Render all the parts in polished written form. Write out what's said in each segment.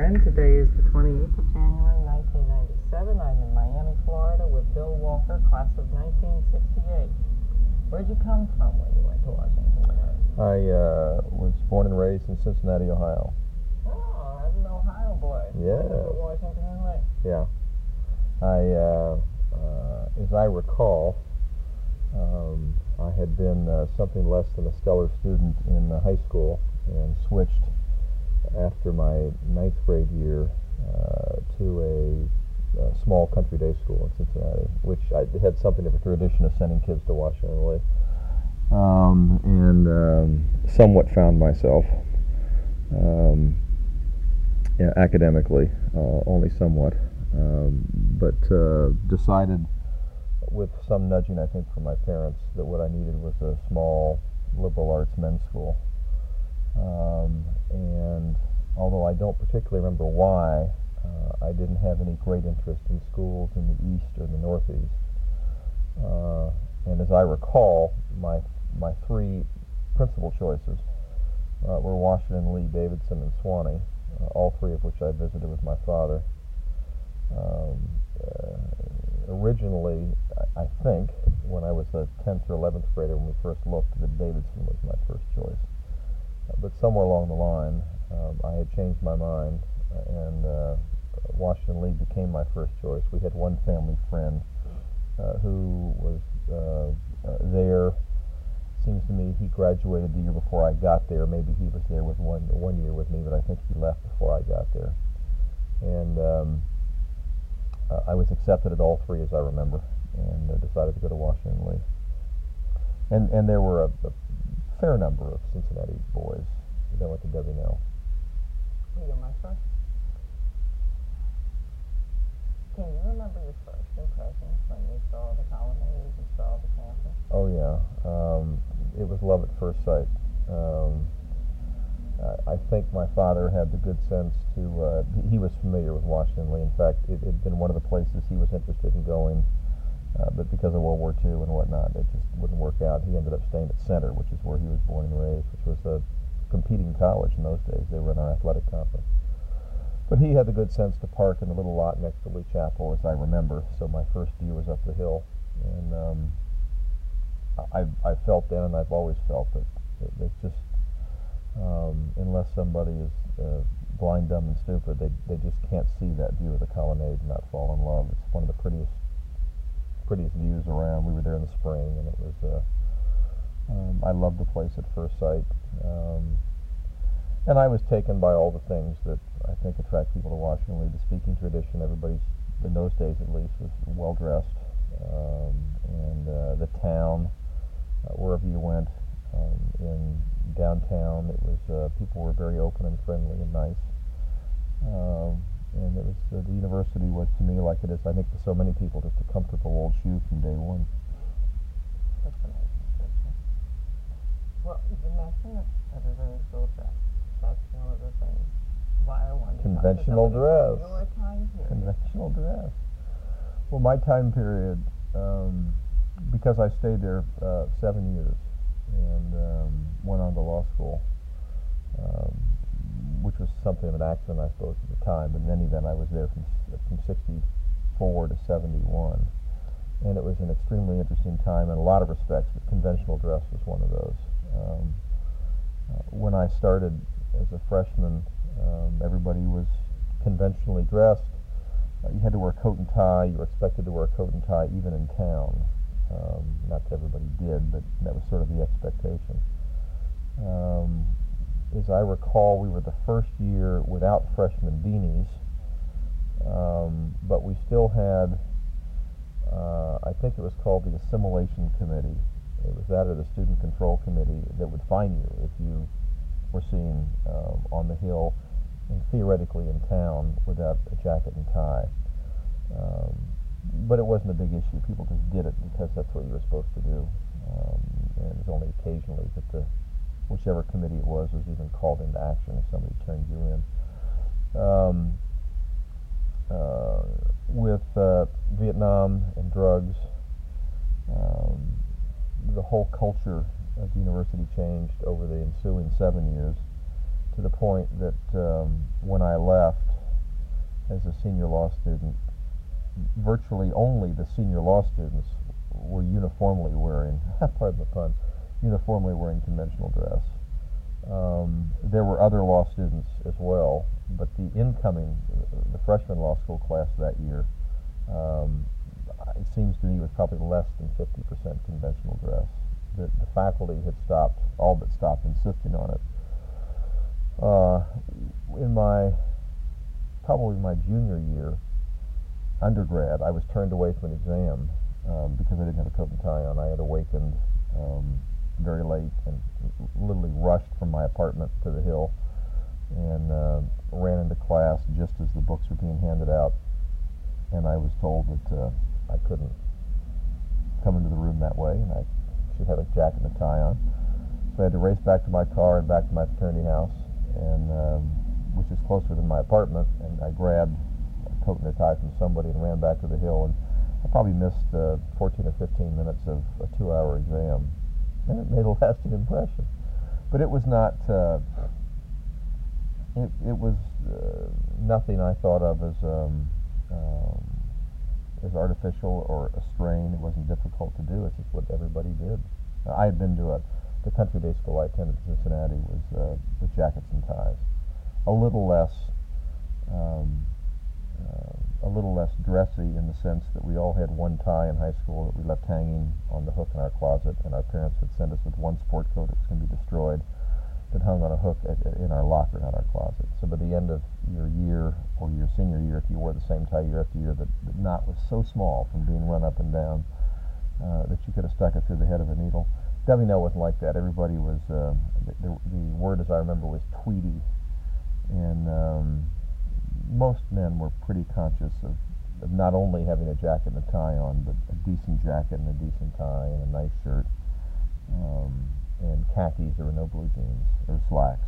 again. Today is the 28th of January, 1997. I'm in Miami, Florida with Bill Walker, class of 1968. Where'd you come from when you went to Washington? I was born and raised in Cincinnati, Ohio. Oh, I'm an Ohio boy. Yeah. Washington Inlet. Yeah. As I recall, I had been something less than a stellar student in high school and switched after my ninth grade year to a small country day school in Cincinnati, which I had something of a tradition of sending kids to Washington Lee, and somewhat found myself academically, only somewhat, but decided with some nudging, I think, from my parents, that what I needed was a small liberal arts men's school. And although I don't particularly remember why, I didn't have any great interest in schools in the East or the Northeast. And as I recall, my three principal choices were Washington, Lee, Davidson, and Sewanee, all three of which I visited with my father. Originally, I think, when I was a 10th or 11th grader, when we first looked, that Davidson was my first choice. But somewhere along the line, I had changed my mind, and Washington Lee became my first choice. We had one family friend who was there. Seems to me he graduated the year before I got there. Maybe he was there with one year with me, but I think he left before I got there. And I was accepted at all three, as I remember, and decided to go to Washington Lee. And there were a fair number of Cincinnati boys that went to W&L. You're my first. Can you remember your first impressions when you saw the colonnade, you saw the campus? Oh yeah, it was love at first sight. I think my father had the good sense to, he was familiar with Washington Lee. In fact, it had been one of the places he was interested in going, but because of World War II and whatnot, it just wouldn't work out. He ended up staying at Center, which is where he was born and raised, which was a competing college in those days. They were in our athletic conference. But he had the good sense to park in the little lot next to Lee Chapel, as I remember, so my first year was up the hill. And I felt then, and I've always felt, that it's just, unless somebody is blind, dumb, and stupid, they just can't see that view of the colonnade and not fall in love. It's one of the prettiest views around. We were there in the spring, and it was I loved the place at first sight, and I was taken by all the things that I think attract people to Washington Lee. The speaking tradition, everybody's, in those days at least, was well dressed, and the town, wherever you went, in downtown, it was people were very open and friendly and nice, and it was the university was, to me, like it is, I think, to so many people, just a comfortable old shoe from day one. That's amazing. Well, you mentioned that everybody's well dressed. That's one of the things why I wanted Conventional to dress. Your time period. Conventional dress. Well, my time period, because I stayed there 7 years and went on to law school, which was something of an accident, I suppose, at the time. But in any event, I was there from 64 to 71. And it was an extremely interesting time in a lot of respects, but conventional dress was one of those. When I started as a freshman, everybody was conventionally dressed. You had to wear a coat and tie. You were expected to wear a coat and tie even in town. Not that everybody did, but that was sort of the expectation. As I recall, we were the first year without freshman beanies, but we still had, I think it was called the Assimilation Committee. It was that or the Student Control Committee that would fine you if you were seen on the Hill and theoretically in town without a jacket and tie. But it wasn't a big issue. People just did it because that's what you were supposed to do. And it was only occasionally that whichever committee it was even called into action if somebody turned you in. With Vietnam and drugs, the whole culture of the university changed over the ensuing 7 years, to the point that when I left, as a senior law student, virtually only the senior law students were uniformly wearing, pardon the pun, uniformly wearing conventional dress. There were other law students as well, but the freshman law school class that year, it seems to me was probably less than 50% conventional dress. The faculty had all but stopped insisting on it. In probably my junior year, undergrad, I was turned away from an exam because I didn't have a coat and tie on. I had awakened very late and literally rushed from my apartment to the Hill and ran into class just as the books were being handed out, and I was told that I couldn't come into the room that way and I should have a jacket and a tie on. So I had to race back to my car and back to my fraternity house, and which is closer than my apartment, and I grabbed a coat and a tie from somebody and ran back to the Hill, and I probably missed 14 or 15 minutes of a 2-hour exam, and it made a lasting impression. But it was not, it was nothing I thought of as artificial or a strain. It wasn't difficult to do. It's just what everybody did. I had been to the country day school I attended in Cincinnati was with jackets and ties. A little less dressy in the sense that we all had one tie in high school that we left hanging on the hook in our closet, and our parents would send us with one sport coat that was going to be destroyed that hung on a hook in our locker, not our closet. So by the end of your year or your senior year, if you wore the same tie year after year, the knot was so small from being run up and down that you could have stuck it through the head of a needle. W&L wasn't like that. Everybody was, the word as I remember was tweedy, and most men were pretty conscious of not only having a jacket and a tie on, but a decent jacket and a decent tie and a nice shirt, and khakis. There were no blue jeans or slacks.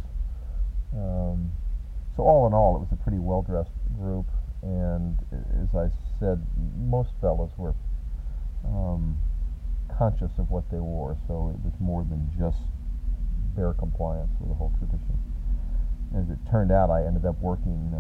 So all in all, it was a pretty well-dressed group, and as I said, most fellows were conscious of what they wore, so it was more than just bare compliance with the whole tradition. As it turned out, I ended up working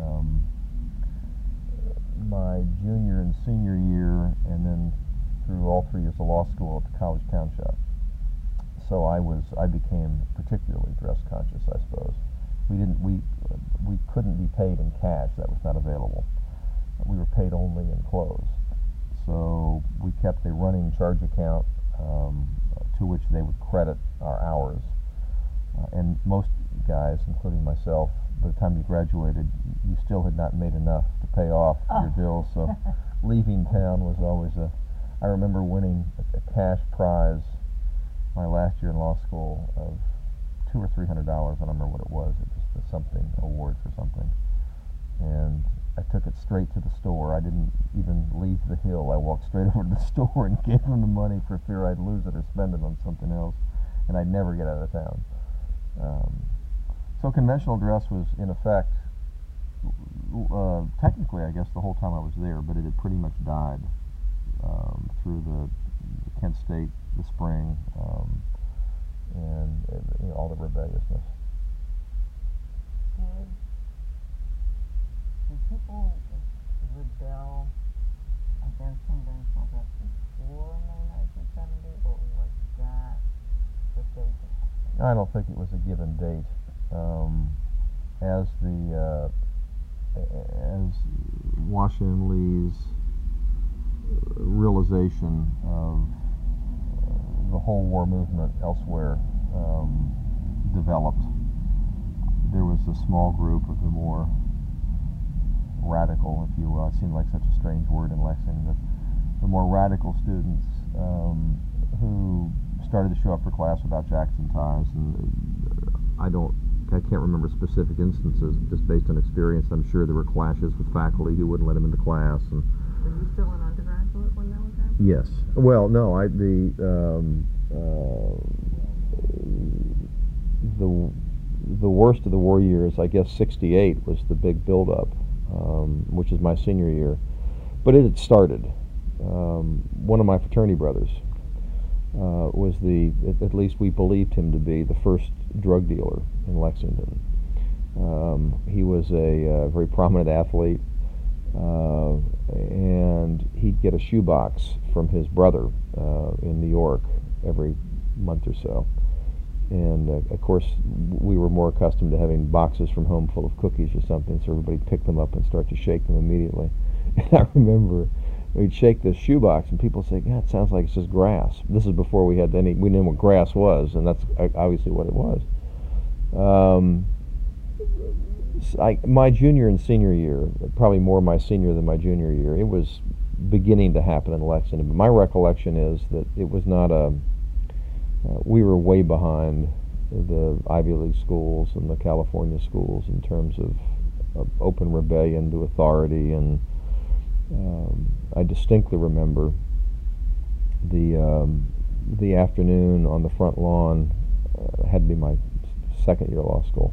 my junior and senior year, and then through all 3 years of law school at the College Town Shop. So I became particularly dress conscious, I suppose. We couldn't be paid in cash; that was not available. We were paid only in clothes. So we kept a running charge account to which they would credit our hours. And most guys, including myself, by the time you graduated, you still had not made enough to pay off your bills. So leaving town was always I remember winning a cash prize my last year in law school of $200 or $300. I don't remember what it was. It was something award for something. And I took it straight to the store. I didn't even leave the Hill. I walked straight over to the store and gave them the money for fear I'd lose it or spend it on something else, and I'd never get out of town. So conventional dress was, in effect, technically, I guess, the whole time I was there, but it had pretty much died through the Kent State, the spring, and all the rebelliousness. Did people rebel against conventional dress before May 1970, or was that the date? I don't think it was a given date. As Washington Lee's realization of the whole war movement elsewhere developed, there was a small group of the more radical, if you will. It seemed like such a strange word in Lexington, but the more radical students who started to show up for class without jackets and ties, and I can't remember specific instances, just based on experience. I'm sure there were clashes with faculty who wouldn't let them into class. And were you still an undergraduate when that was happening? yes. Well, no, the worst of the war years, I guess 68 was the big build-up, which is my senior year. But it had started. One of my fraternity brothers was at least we believed him to be the first drug dealer in Lexington. He was a very prominent athlete, and he'd get a shoebox from his brother in New York every month or so. And of course, we were more accustomed to having boxes from home full of cookies or something, so everybody picked them up and start to shake them immediately. And I remember we'd shake this shoebox, and people say, "God, it sounds like it's just grass." This is before we knew what grass was, and that's obviously what it was. My junior and senior year, probably more my senior than my junior year, it was beginning to happen in Lexington. But my recollection is that it was not we were way behind the Ivy League schools and the California schools in terms of open rebellion to authority. And I distinctly remember the afternoon on the front lawn. Had to be my second year law school.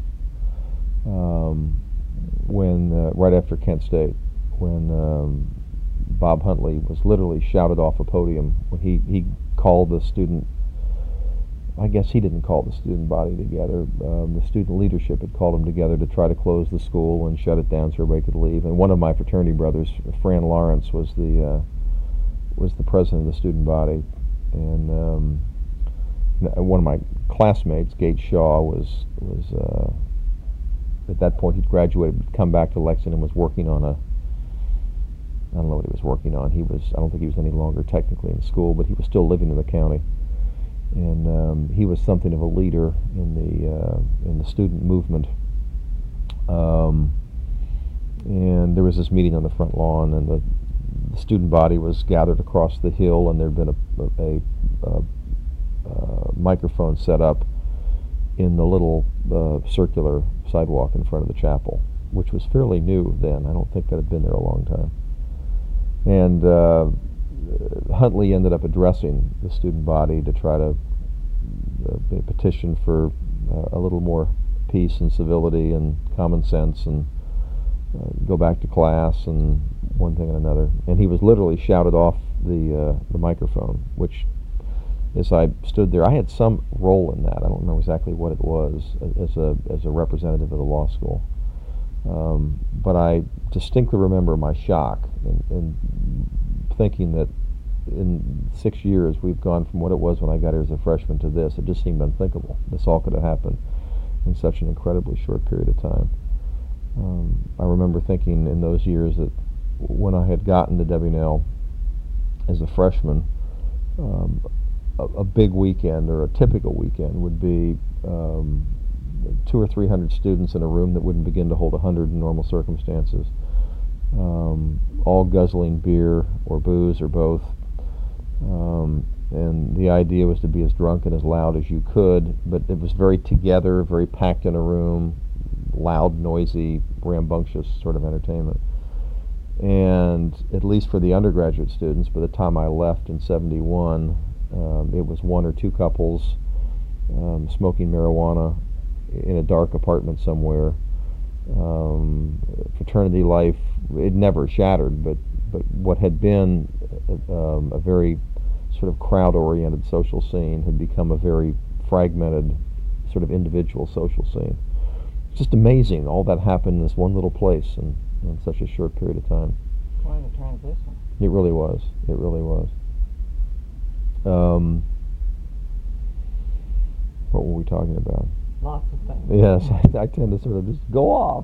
When right after Kent State, when Bob Huntley was literally shouted off a podium when he called the student. I guess he didn't call the student body together. The student leadership had called them together to try to close the school and shut it down so everybody could leave. And one of my fraternity brothers, Fran Lawrence, was the president of the student body. And one of my classmates, Gage Shaw, was at that point he'd graduated, come back to Lexington, and was working on I don't know what he was working on. I don't think he was any longer technically in school, but he was still living in the county. And he was something of a leader in the student movement. And there was this meeting on the front lawn, and the student body was gathered across the hill, and there'd been a microphone set up in the little circular sidewalk in front of the chapel, which was fairly new then. I don't think that had been there a long time. And Huntley ended up addressing the student body to try to petition for a little more peace and civility and common sense and go back to class and one thing and another. And he was literally shouted off the microphone, which, as I stood there, I had some role in that. I don't remember exactly what it was as a representative of the law school. But I distinctly remember my shock in thinking that in 6 years we've gone from what it was when I got here as a freshman to this. It just seemed unthinkable. This all could have happened in such an incredibly short period of time. I remember thinking in those years that when I had gotten to W&L as a freshman, a big weekend or a typical weekend would be 200 or 300 students in a room that wouldn't begin to hold 100 in normal circumstances, all guzzling beer or booze or both. And the idea was to be as drunk and as loud as you could, but it was very together, very packed in a room, loud, noisy, rambunctious sort of entertainment. And at least for the undergraduate students, by the time I left in 71, it was one or two couples smoking marijuana in a dark apartment somewhere. Fraternity life, it never shattered, but what had been a very sort of crowd-oriented social scene had become a very fragmented sort of individual social scene. It's just amazing all that happened in this one little place in such a short period of time. Quite a transition. It really was. It really was. What were we talking about? Lots of things. Yes, I tend to sort of just go off.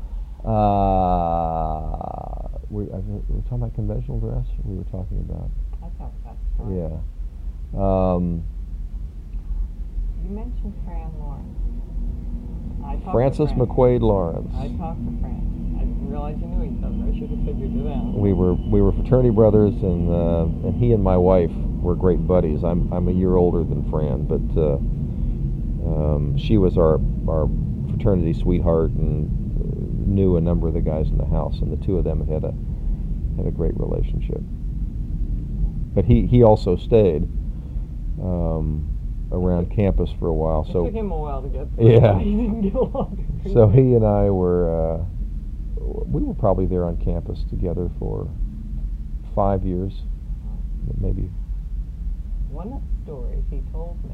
We were talking about conventional dress. We were talking about. I thought that's right. Yeah. You mentioned Fran Lawrence. Frances McQuaid Lawrence. I talked to Fran. I didn't realize you knew each other. I should have figured it out. We were fraternity brothers, and he and my wife were great buddies. I'm a year older than Fran, but she was our fraternity sweetheart and knew a number of the guys in the house, and the two of them had a great relationship. But he also stayed around campus for a while. It So took him a while to get through. Yeah. He didn't get along. So he and I we were probably there on campus together for 5 years, maybe. One of the stories he told me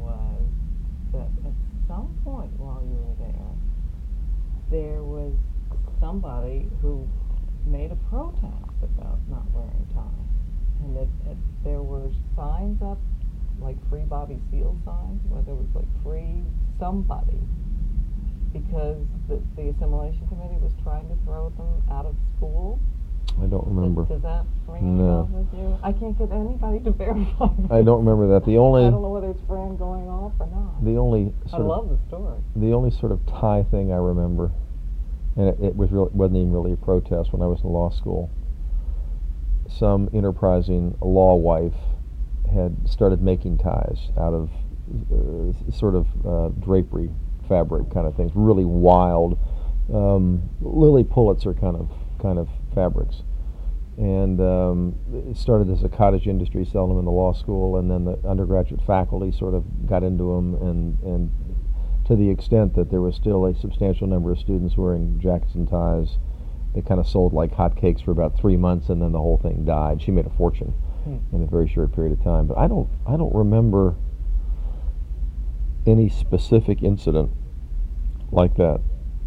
was that at some point while you were there was somebody who made a protest about not wearing ties, and that there were signs up, like free Bobby Seale signs, where there was like free somebody, because the assimilation committee was trying to throw them out of school. I don't remember. Does that ring any bells with you? I can't get anybody to verify. I don't remember that. The only I don't know whether it's Fran going off or not. The only I love the story. The only sort of tie thing I remember, and it wasn't even really a protest when I was in law school. Some enterprising law wife had started making ties out of drapery fabric kind of things, really wild Lilly Pulitzer kind of fabrics, and it started as a cottage industry, selling them in the law school, and then the undergraduate faculty sort of got into them, and to the extent that there was still a substantial number of students wearing jackets and ties. They kind of sold like hotcakes for about 3 months, and then the whole thing died. She made a fortune in a very short period of time. But I don't remember any specific incident like that.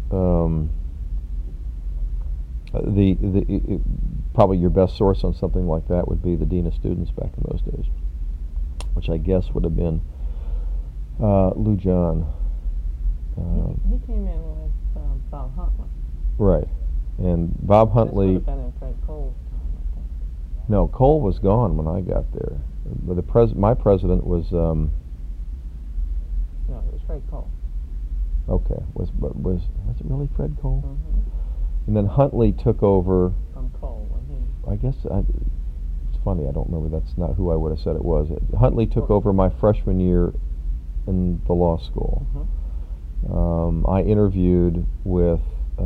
Probably your best source on something like that would be the dean of students back in those days, which I guess would have been Lou John. He came in with Bob Huntley. Right. And Bob Huntley. This would have been in Fred Cole's time, I think. No, Cole was gone when I got there. My president was. No, it was Fred Cole. Okay. Was it really Fred Cole? Mm-hmm. And then Huntley took over. From Cole, when he. I guess it's funny. I don't remember. That's not who I would have said it was. Huntley took over my freshman year in the law school. Mm-hmm. I interviewed with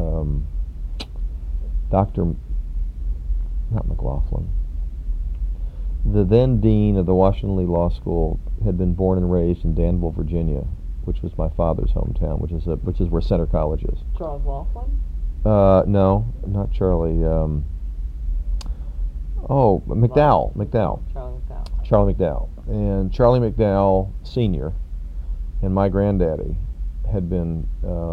Dr. not McLaughlin. The then dean of the Washington Lee Law School had been born and raised in Danville, Virginia, which was my father's hometown, which is where Center College is. Charles Laughlin? No, not Charlie. McDowell. Charlie McDowell. And Charlie McDowell Sr. and my granddaddy had been,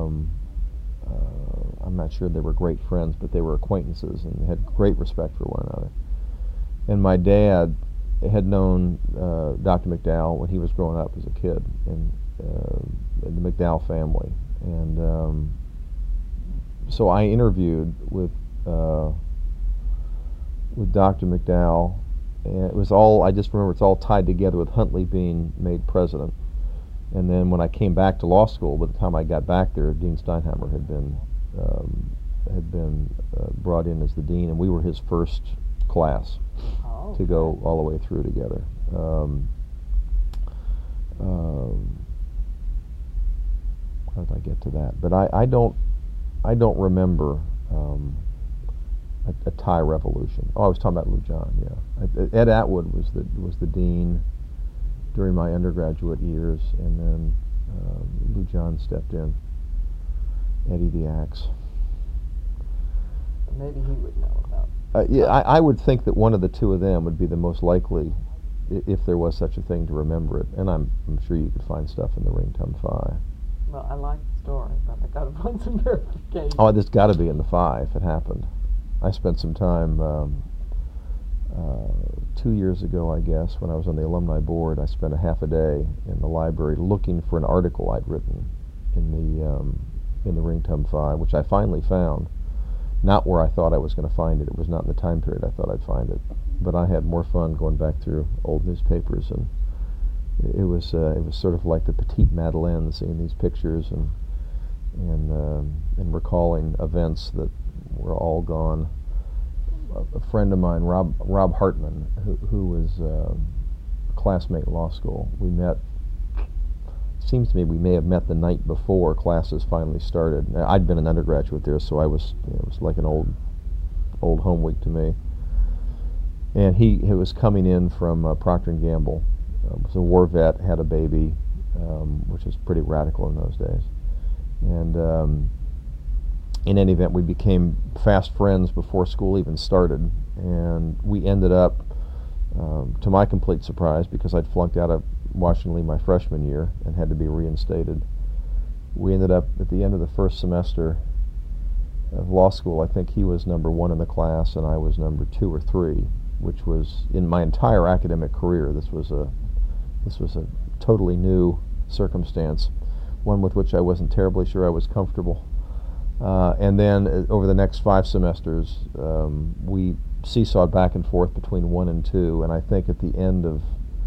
I'm not sure they were great friends, but they were acquaintances and had great respect for one another. And my dad had known Dr. McDowell when he was growing up as a kid in the McDowell family. And so I interviewed with Dr. McDowell, and it was all, I just remember it's all tied together with Huntley being made president. And then when I came back to law school, by the time I got back there, Dean Steinheimer had been brought in as the dean, and we were his first class to go all the way through together. How did I get to that? But I don't remember a tie revolution. Oh, I was talking about Lou John. Yeah, Ed Atwood was the dean during my undergraduate years, and then Lou John stepped in. Eddie the Axe. Maybe he would know about. Yeah, I would think that one of the two of them would be the most likely, if there was such a thing, to remember it. And I'm sure you could find stuff in the Ring Tum Phi. Well, I like the story, but I got to find some verification. Oh, there's got to be in the Phi if it happened. I spent some time 2 years ago, I guess, when I was on the alumni board. I spent a half a day in the library looking for an article I'd written in the Ring Tum Phi, which I finally found. Not where I thought I was going to find it. It was not in the time period I thought I'd find it. But I had more fun going back through old newspapers, and it was sort of like the Petite Madeleine, seeing these pictures and recalling events that were all gone. A friend of mine, Rob Hartman, who was a classmate in law school, we met. Seems to me we may have met the night before classes finally started. I'd been an undergraduate there, so it was like an old home week to me. And he was coming in from Procter & Gamble. Was a war vet, had a baby, which was pretty radical in those days. And in any event, we became fast friends before school even started. And we ended up, to my complete surprise, because I'd flunked out of Washington Lee my freshman year and had to be reinstated, we ended up at the end of the first semester of law school, I think he was number 1 in the class and I was number 2 or 3, which was, in my entire academic career, this was a totally new circumstance, one with which I wasn't terribly sure I was comfortable. And then over the next 5 semesters, we seesawed back and forth between 1 and 2, and I think at the end of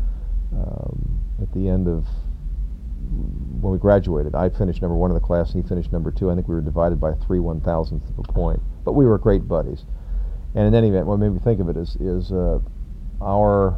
when we graduated, I finished number 1 in the class and he finished number 2. I think we were divided by 3/1000th of a point, but we were great buddies. And in any event, what made me think of it is our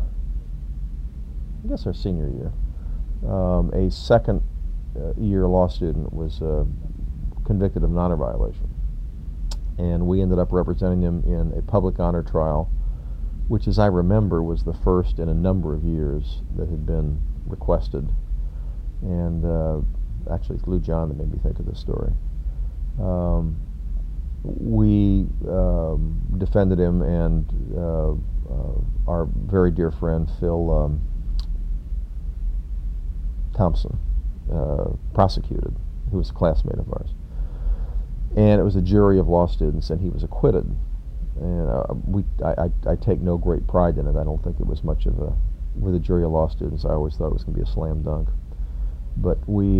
senior year, a second year law student was convicted of an honor violation, and we ended up representing him in a public honor trial, which, as I remember, was the first in a number of years that had been requested. And actually, it's Lou John that made me think of this story. We defended him, and our very dear friend Phil Thompson prosecuted, who was a classmate of ours. And it was a jury of law students, and he was acquitted. And I take no great pride in it. I don't think it was much of a, with a jury of law students, I always thought it was going to be a slam dunk. But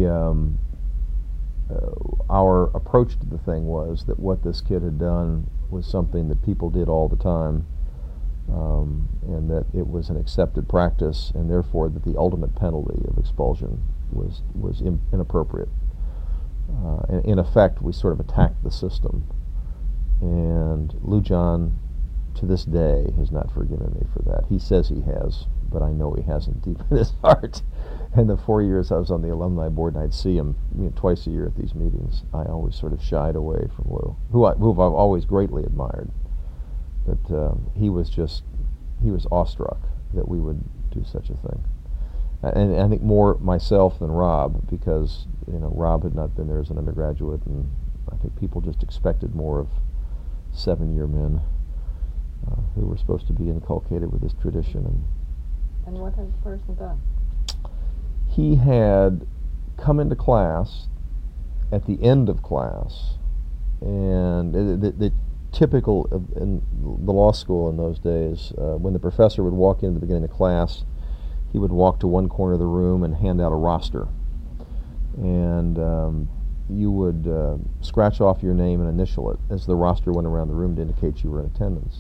our approach to the thing was that what this kid had done was something that people did all the time, and that it was an accepted practice, and therefore that the ultimate penalty of expulsion was inappropriate. And in effect, we sort of attacked the system. And Lou John, to this day, has not forgiven me for that. He says he has, but I know he hasn't deep in his heart. And the 4 years I was on the alumni board and I'd see him twice a year at these meetings, I always sort of shied away from Lou, who I've always greatly admired. But he was awestruck that we would do such a thing. And I think more myself than Rob, because Rob had not been there as an undergraduate, and I think people just expected more of 7-year men who were supposed to be inculcated with this tradition. And what had the person done? He had come into class at the end of class, and the typical in the law school in those days, when the professor would walk in at the beginning of class, he would walk to one corner of the room and hand out a roster, and you would scratch off your name and initial it as the roster went around the room to indicate you were in attendance.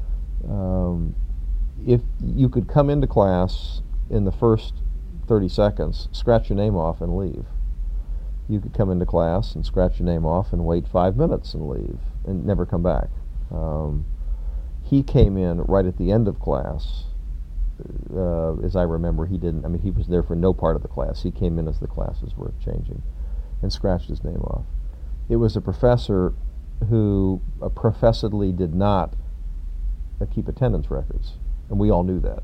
If you could come into class in the first 30 seconds, scratch your name off and leave. You could come into class and scratch your name off and wait 5 minutes and leave and never come back. He came in right at the end of class. As I remember, he was there for no part of the class. He came in as the classes were changing and scratched his name off. It was a professor who professedly did not keep attendance records, and we all knew that.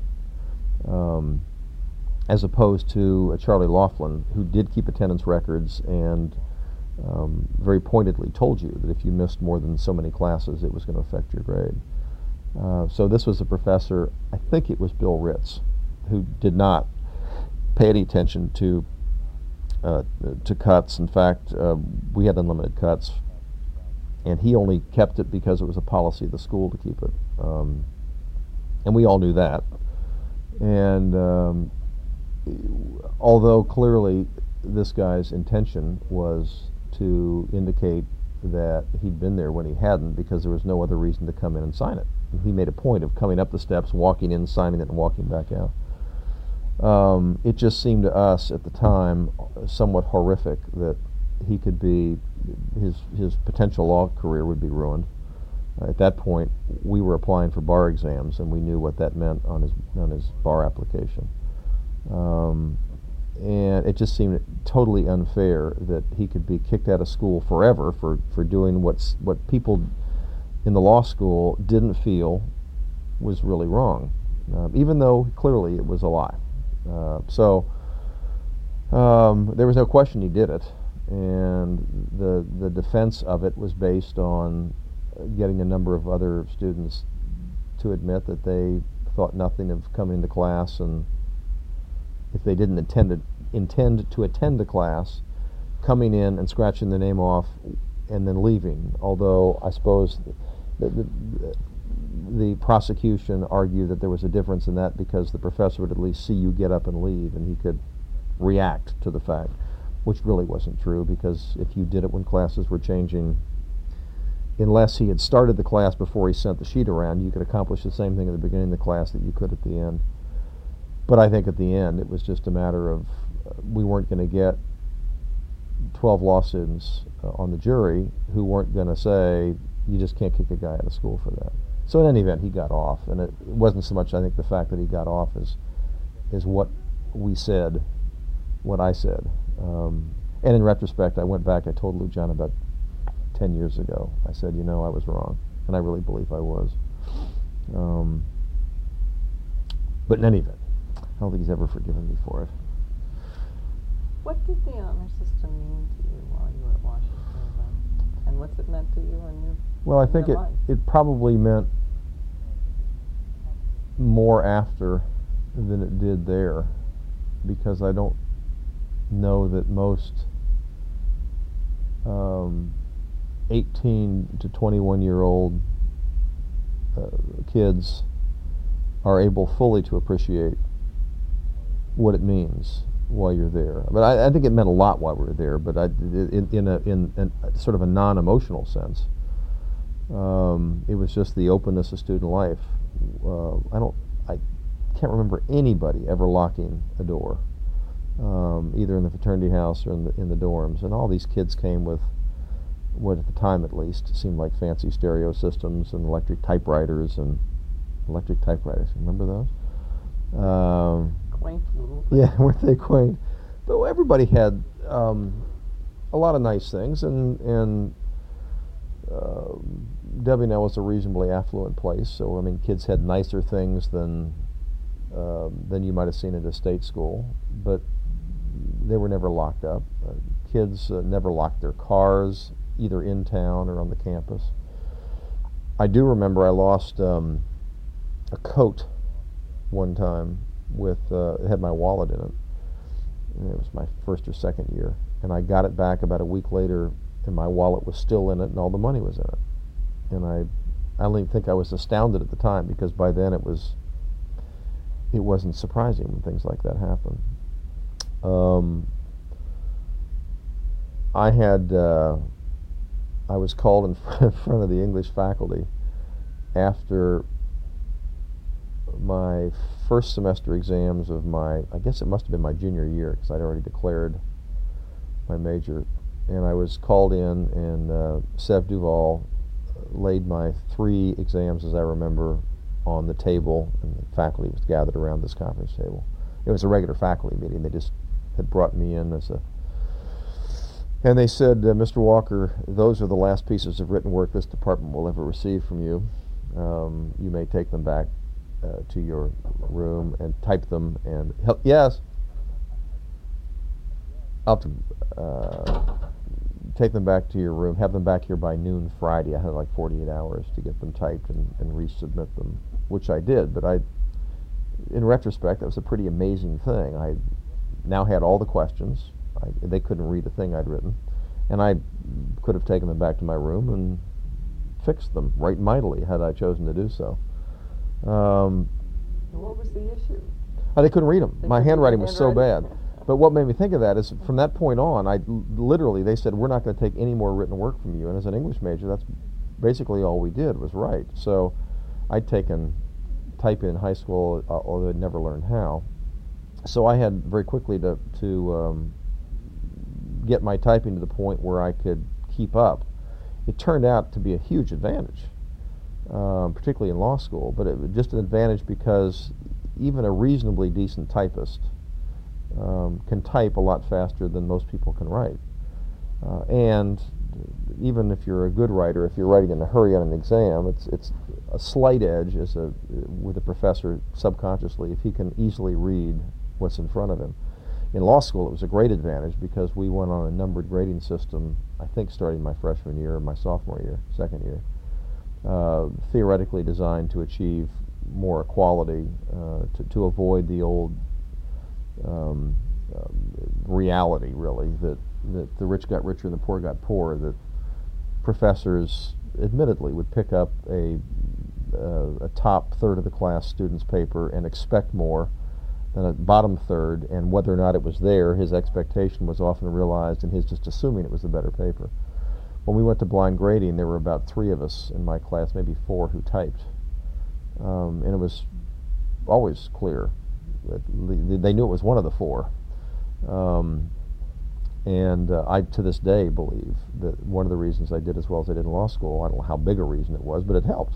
As opposed to Charlie Laughlin, who did keep attendance records and very pointedly told you that if you missed more than so many classes, it was going to affect your grade. So this was a professor, I think it was Bill Ritz, who did not pay any attention to cuts. In fact, we had unlimited cuts, and he only kept it because it was a policy of the school to keep it. And we all knew that. And although clearly this guy's intention was to indicate that he'd been there when he hadn't, because there was no other reason to come in and sign it. He made a point of coming up the steps, walking in, signing it, and walking back out. It just seemed to us at the time somewhat horrific that he could be, his potential law career would be ruined. At that point, we were applying for bar exams, and we knew what that meant on his bar application. And it just seemed totally unfair that he could be kicked out of school forever for doing what people in the law school didn't feel was really wrong, even though clearly it was a lie. So there was no question he did it, and the defense of it was based on getting a number of other students to admit that they thought nothing of coming to class, and if they didn't intend to attend the class, coming in and scratching their name off and then leaving. Although I suppose the prosecution argued that there was a difference in that because the professor would at least see you get up and leave, and he could react to the fact, which really wasn't true, because if you did it when classes were changing, unless he had started the class before he sent the sheet around, you could accomplish the same thing at the beginning of the class that you could at the end. But I think at the end it was just a matter of we weren't going to get 12 law students on the jury who weren't going to say, you just can't kick a guy out of school for that. So in any event, he got off, and it wasn't so much, I think, the fact that he got off as what we said, what I said. And in retrospect, I went back, I told Lou John about 10 years ago. I said, I was wrong, and I really believe I was. But in any event, I don't think he's ever forgiven me for it. What did the honor system mean to you while you were at Washington then? And what's it meant to you in your Well, I think life? it probably meant more after than it did there, because I don't know that most 18 to 21-year-old kids are able fully to appreciate what it means while you're there. But I think it meant a lot while we were there, but in a sort of a non-emotional sense. It was just the openness of student life. I can't remember anybody ever locking a door, either in the fraternity house or in the dorms. And all these kids came with what, at the time at least, seemed like fancy stereo systems and electric typewriters. Remember those? Quaint little. Yeah, weren't they quaint? But everybody had a lot of nice things, and Debbie-Nell was a reasonably affluent place, so I mean, kids had nicer things than you might have seen at a state school, but they were never locked up. Kids never locked their cars, either in town or on the campus. I do remember I lost a coat one time with it had my wallet in it. And it was my first or second year, and I got it back about a week later, and my wallet was still in it, and all the money was in it. And I don't even think I was astounded at the time, because by then it wasn't surprising when things like that happen. I was called in front of the English faculty after my first semester exams of I guess it must have been my junior year, because I'd already declared my major, and I was called in, and Sev Duval laid my 3 exams, as I remember, on the table, and the faculty was gathered around this conference table. It was a regular faculty meeting. They just had brought me in and they said, Mr. Walker, those are the last pieces of written work this department will ever receive from you. You may take them back to your room and type them and help. Yes, I'll have to take them back to your room, have them back here by noon Friday. I had like 48 hours to get them typed and resubmit them, which I did. But in retrospect, that was a pretty amazing thing. I now had all the questions. They couldn't read a thing I'd written, and I could have taken them back to my room and fixed them right mightily had I chosen to do so. What was the issue? They couldn't read them. My handwriting was so bad. But what made me think of that is, from that point on, they said, we're not going to take any more written work from you. And as an English major, that's basically all we did was write. So I'd taken typing in high school, although I'd never learned how. So I had very quickly to get my typing to the point where I could keep up. It turned out to be a huge advantage, particularly in law school, but it was just an advantage because even a reasonably decent typist can type a lot faster than most people can write. And even if you're a good writer, if you're writing in a hurry on an exam, it's a slight edge with a professor subconsciously if he can easily read what's in front of him. In law school, it was a great advantage because we went on a numbered grading system, I think starting my freshman year or my sophomore year, second year, theoretically designed to achieve more equality, to avoid the old reality, really, that the rich got richer and the poor got poorer, that professors, admittedly, would pick up a top third of the class student's paper and expect more than a bottom third, and whether or not it was there, his expectation was often realized, and his just assuming it was the better paper. When we went to blind grading, there were about 3 of us in my class, maybe 4, who typed, and it was always clear that they knew it was one of the 4. And I, to this day, believe that one of the reasons I did as well as I did in law school, I don't know how big a reason it was, but it helped.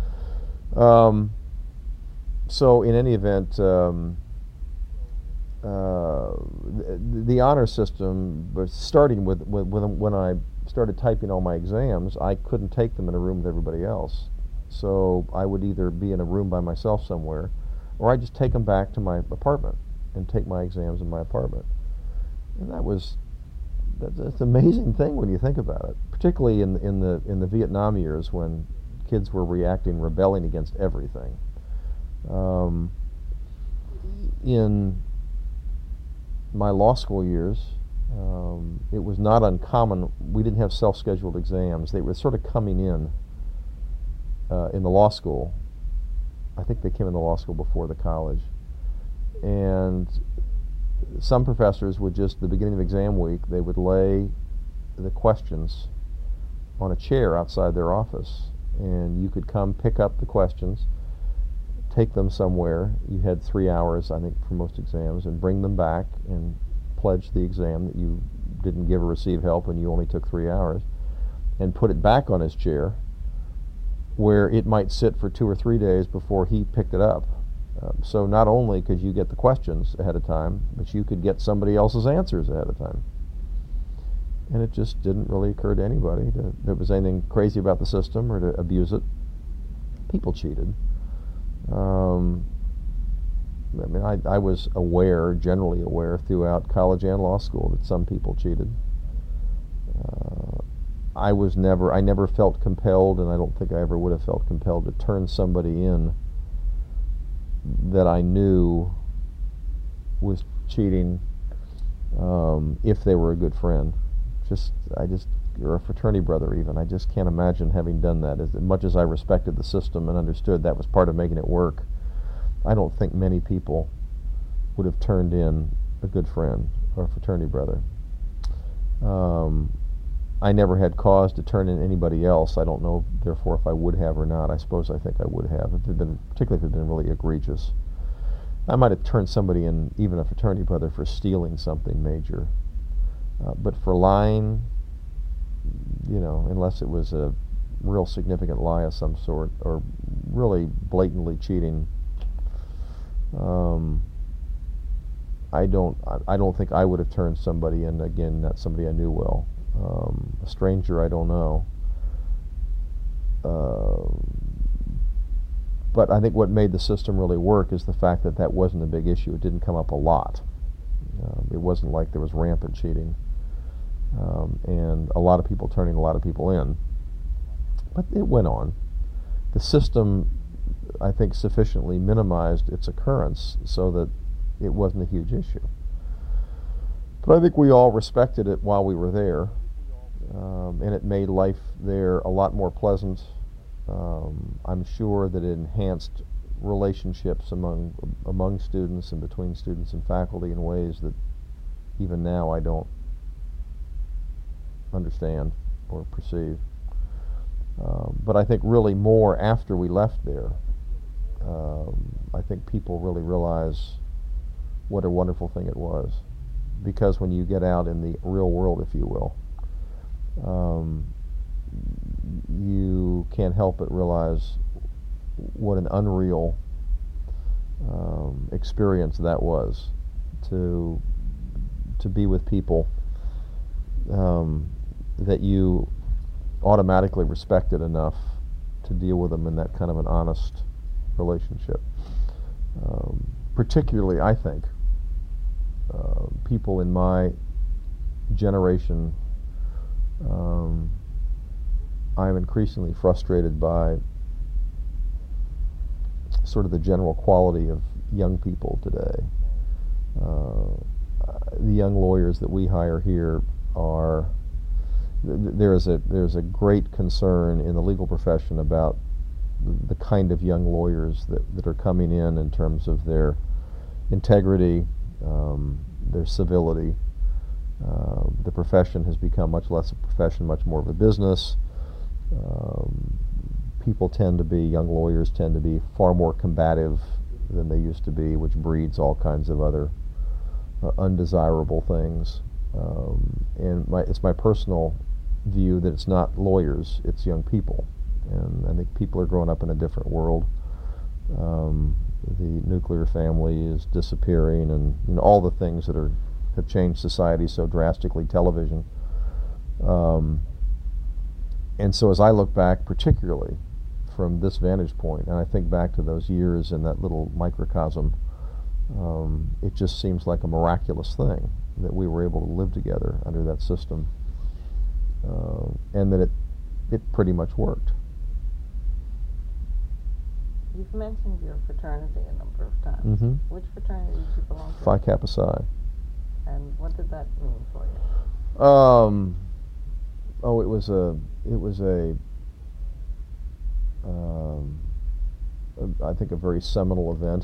So in any event, the honor system was starting with when I started typing all my exams. I couldn't take them in a room with everybody else, so I would either be in a room by myself somewhere, or I'd just take them back to my apartment and take my exams in my apartment. And that's an amazing thing when you think about it, particularly in the Vietnam years when kids were rebelling against everything. In my law school years, it was not uncommon. We didn't have self-scheduled exams. They were sort of coming in the law school. I think they came in the law school before the college. And some professors would just, at the beginning of exam week, they would lay the questions on a chair outside their office. And you could come pick up the questions, take them somewhere. You had 3 hours, I think, for most exams, and bring them back and pledge the exam that you didn't give or receive help and you only took 3 hours, and put it back on his chair where it might sit for 2 or 3 days before he picked it up. So not only could you get the questions ahead of time, but you could get somebody else's answers ahead of time. And it just didn't really occur to anybody that there was anything crazy about the system or to abuse it. People cheated. I mean, I was aware, generally aware, throughout college and law school that some people cheated. I never felt compelled, and I don't think I ever would have felt compelled to turn somebody in that I knew was cheating if they were a good friend. Or a fraternity brother even. I just can't imagine having done that. As much as I respected the system and understood that was part of making it work, I don't think many people would have turned in a good friend or a fraternity brother. I never had cause to turn in anybody else. I don't know, therefore, if I would have or not. I suppose I think I would have, particularly if it had been really egregious. I might have turned somebody in, even a fraternity brother, for stealing something major. But for lying, unless it was a real significant lie of some sort, or really blatantly cheating, I don't think I would have turned somebody in. Again, not somebody I knew well. A stranger I don't know. But I think what made the system really work is the fact that wasn't a big issue. It didn't come up a lot. It wasn't like there was rampant cheating. And a lot of people turning a lot of people in. But it went on. The system, I think, sufficiently minimized its occurrence so that it wasn't a huge issue. But I think we all respected it while we were there, and it made life there a lot more pleasant. I'm sure that it enhanced relationships among students and between students and faculty in ways that even now I don't understand or perceive. But I think really more after we left there, I think people really realize what a wonderful thing it was. Because when you get out in the real world, if you will, you can't help but realize what an unreal experience that was, to be with people that you automatically respected enough to deal with them in that kind of an honest relationship. Particularly, I think, people in my generation, I'm increasingly frustrated by sort of the general quality of young people today. The young lawyers that we hire here are there's a great concern in the legal profession about the kind of young lawyers that are coming in terms of their integrity, their civility. The profession has become much less a profession, much more of a business. Young lawyers tend to be far more combative than they used to be, which breeds all kinds of other undesirable things. And it's my personal view that it's not lawyers, it's young people. And I think people are growing up in a different world. The nuclear family is disappearing, and all the things that have changed society so drastically, television. And so as I look back, particularly from this vantage point, and I think back to those years in that little microcosm, it just seems like a miraculous thing that we were able to live together under that system, and that it pretty much worked. You've mentioned your fraternity a number of times. Mm-hmm. Which fraternity did you belong to? Phi Kappa Psi. And what did that mean for you? It was I think a very seminal event.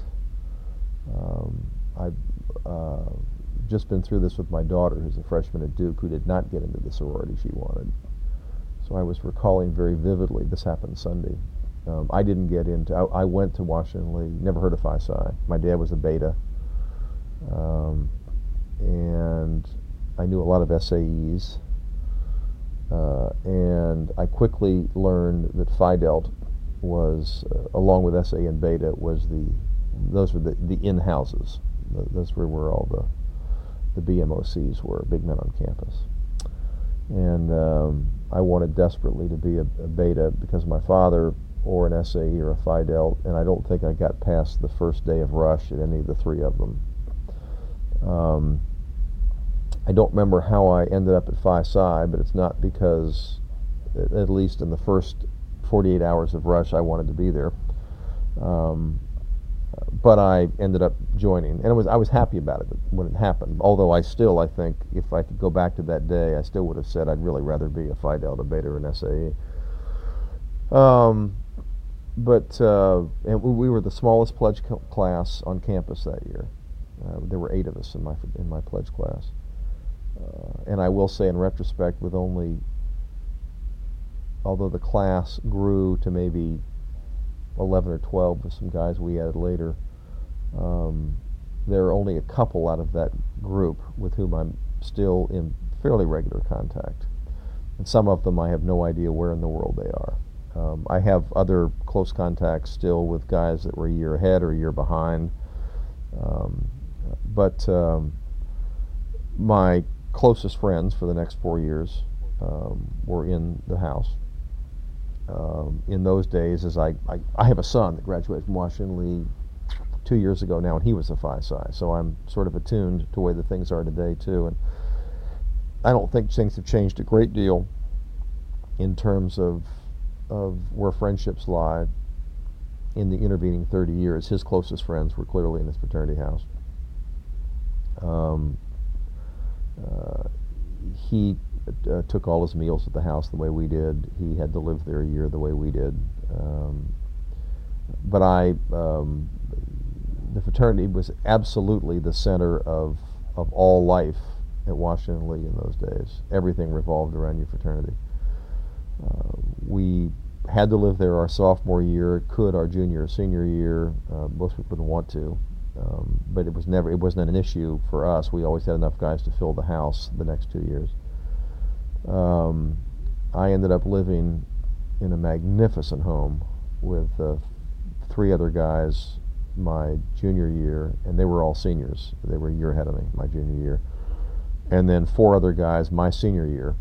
I've just been through this with my daughter, who's a freshman at Duke, who did not get into the sorority she wanted. So I was recalling very vividly, this happened Sunday. I didn't get into, I went to Washington Lee, never heard of Phi Psi. My dad was a Beta. And I knew a lot of SAEs. And I quickly learned that Phi Delt was, along with SA and Beta, those were the in-houses. Those were where all the BMOCs were, big men on campus. And I wanted desperately to be a Beta because of my father, or an SAE or a Phi Delt, and I don't think I got past the first day of rush at any of the three of them. I don't remember how I ended up at Phi Psi, but it's not because, at least in the first 48 hours of rush, I wanted to be there. But I ended up joining, and I was happy about it when it happened. Although I think if I could go back to that day, I still would have said I'd really rather be a Phi Delta, Beta, or an SAE. And we were the smallest pledge class on campus that year. There were 8 of us in my pledge class. And I will say, in retrospect, although the class grew to maybe 11 or 12 with some guys we added later, there are only a couple out of that group with whom I'm still in fairly regular contact. And some of them I have no idea where in the world they are. I have other close contacts still with guys that were a year ahead or a year behind. But my closest friends for the next 4 years were in the house. In those days, as I have a son that graduated from Washington Lee 2 years ago now, and he was a Phi Psi, so I'm sort of attuned to the way that things are today too. And I don't think things have changed a great deal in terms of where friendships lie in the intervening 30 years. His closest friends were clearly in his fraternity house. He took all his meals at the house the way we did. He had to live there a year the way we did. But the fraternity was absolutely the center of all life at Washington Lee in those days. Everything revolved around your fraternity. We had to live there our sophomore year, could our junior or senior year. Most people didn't want to, but it wasn't an issue for us. We always had enough guys to fill the house the next 2 years. I ended up living in a magnificent home with 3 other guys my junior year, and they were all seniors. They were a year ahead of me, my junior year. And then 4 other guys my senior year.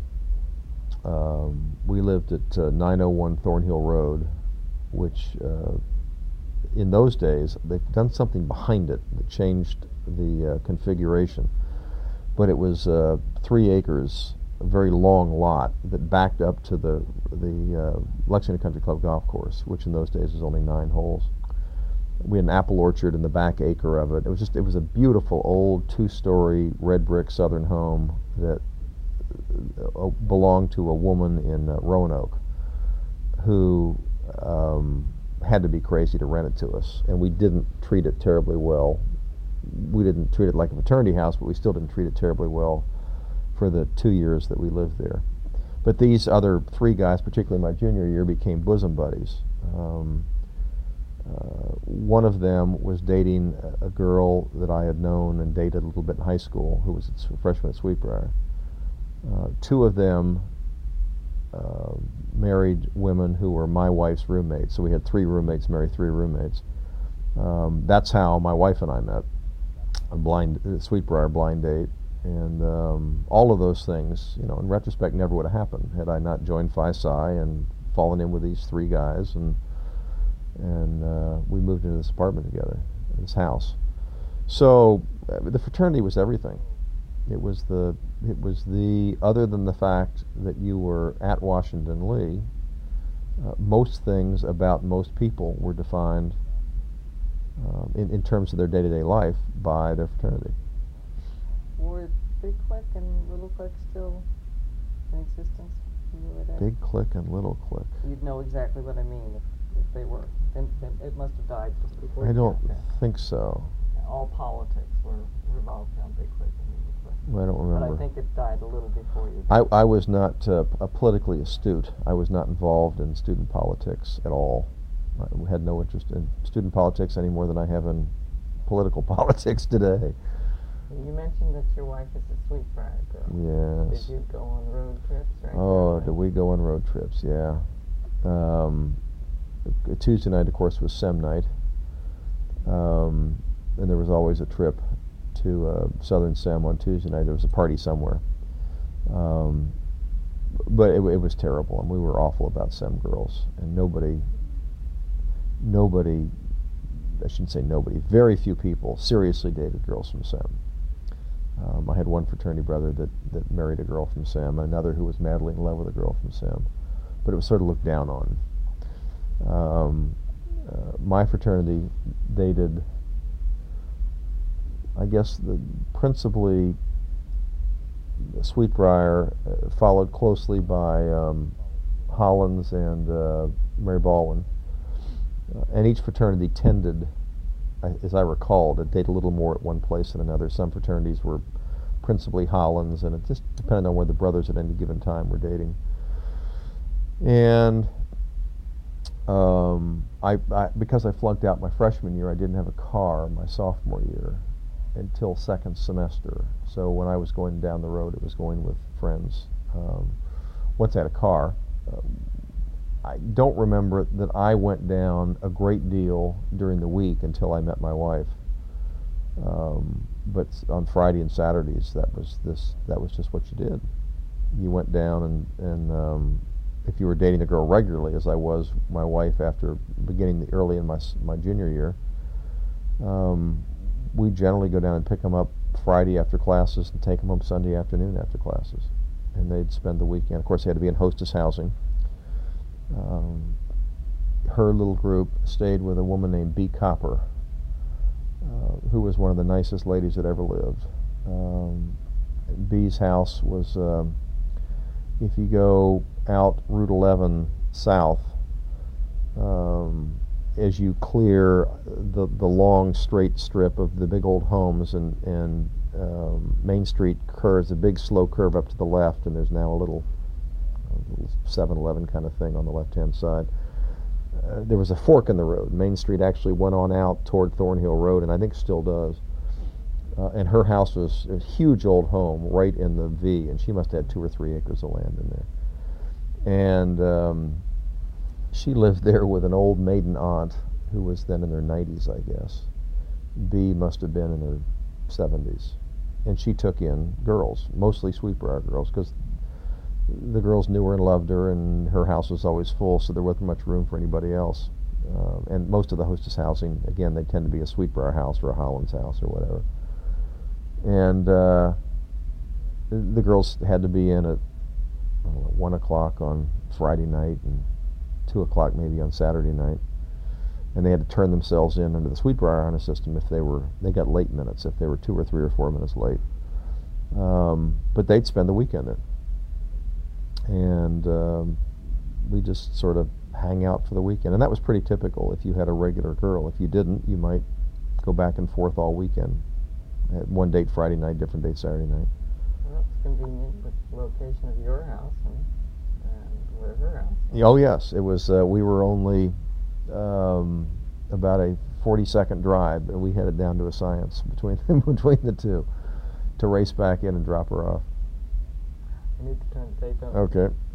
We lived at 901 Thornhill Road, which in those days, they've done something behind it that changed the configuration. But it was 3 acres, a very long lot that backed up to the Lexington Country Club golf course, which in those days was only 9 holes. We had an apple orchard in the back acre of it. It was a beautiful old 2-story red brick southern home that belonged to a woman in Roanoke who had to be crazy to rent it to us, and we didn't treat it terribly well. We didn't treat it like a fraternity house, but we still didn't treat it terribly well for the 2 years that we lived there. But these other 3 guys, particularly my junior year, became bosom buddies. One of them was dating a girl that I had known and dated a little bit in high school, who was a freshman at Sweetbriar. 2 of them married women who were my wife's roommates, so we had 3 roommates marry 3 roommates. That's how my wife and I met, a Sweetbriar blind date, and all of those things, in retrospect, never would have happened had I not joined Phi Psi and fallen in with these 3 guys, and we moved into this apartment together, this house. So the fraternity was everything. It was the other than the fact that you were at Washington Lee, most things about most people were defined in terms of their day-to-day life by their fraternity. Were Big Clique and Little Clique still in existence when you were there? Big Clique and Little Clique. You'd know exactly what I mean if they were. Then it must have died just before I you don't got there. think so. All politics were revolved around Big Clique and Little Clique. I don't remember. But I think it died a little before you. I was not politically astute. I was not involved in student politics at all. I had no interest in student politics any more than I have in political politics today. You mentioned that your wife is a Sweetbriar girl. Yes. Did you go on road trips? Oh, did we go on road trips? Yeah. Tuesday night, of course, was SEM night. And there was always a trip to Southern SEM on Tuesday night. There was a party somewhere. But it was terrible, and we were awful about SEM girls. And nobody, I shouldn't say nobody, very few people seriously dated girls from SEM. I had one fraternity brother that married a girl from SEM, another who was madly in love with a girl from SEM. But it was sort of looked down on. My fraternity dated, I guess, principally Sweetbriar, followed closely by Hollins and Mary Baldwin. And each fraternity tended, as I recall, to date a little more at one place than another. Some fraternities were principally Hollins, and it just depended on where the brothers at any given time were dating. And because I flunked out my freshman year, I didn't have a car my sophomore year until second semester. So when I was going down the road, it was going with friends. Once I had a car, I don't remember that I went down a great deal during the week until I met my wife. But on Friday and Saturdays, that was just what you did. You went down, and if you were dating a girl regularly, as I was my wife after beginning early in my junior year, we generally go down and pick them up Friday after classes and take them home Sunday afternoon after classes, and they'd spend the weekend. Of course, they had to be in hostess housing. Her little group stayed with a woman named Bee Copper, who was one of the nicest ladies that ever lived. Bee's house was, if you go out Route 11 south, as you clear the long straight strip of the big old homes, and Main Street curves, a big slow curve up to the left, and there's now a little 7-Eleven kind of thing on the left-hand side. There was a fork in the road. Main Street actually went on out toward Thornhill Road, and I think still does. And her house was a huge old home right in the V, and she must have had 2 or 3 acres of land in there. And she lived there with an old maiden aunt who was then in her 90s, I guess. Bee must have been in her 70s. And she took in girls, mostly Sweetbriar girls, because the girls knew her and loved her, and her house was always full, so there wasn't much room for anybody else. And most of the hostess housing, again, they tend to be a Sweetbriar house or a Hollins house or whatever. And the girls had to be in at 1 o'clock on Friday night and 2 o'clock maybe on Saturday night. And they had to turn themselves in under the Sweetbriar honor system if they got late minutes, if they were 2 or 3 or 4 minutes late. But they'd spend the weekend there. and we just sort of hang out for the weekend. And that was pretty typical if you had a regular girl. If you didn't, you might go back and forth all weekend. One date Friday night, different date Saturday night. Well, that's convenient with the location of your house and where her house was. Oh yes, it was. We were only about a 40-second drive, and we headed down to a Science between the two to race back in and drop her off. I need to turn the tape on. Okay.